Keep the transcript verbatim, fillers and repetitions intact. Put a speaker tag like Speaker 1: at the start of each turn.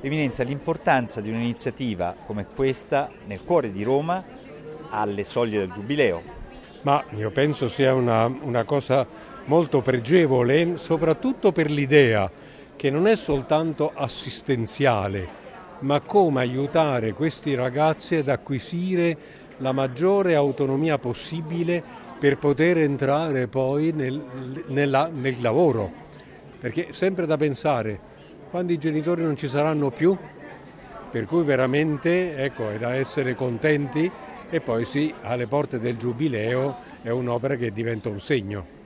Speaker 1: Eminenza, l'importanza di un'iniziativa come questa nel cuore di Roma alle soglie del Giubileo.
Speaker 2: Ma io penso sia una, una cosa molto pregevole, soprattutto per l'idea che non è soltanto assistenziale, ma come aiutare questi ragazzi ad acquisire la maggiore autonomia possibile per poter entrare poi nel, nella, nel lavoro. Perché è sempre da pensare, quando i genitori non ci saranno più, per cui veramente ecco, è da essere contenti, e poi sì, alle porte del Giubileo è un'opera che diventa un segno.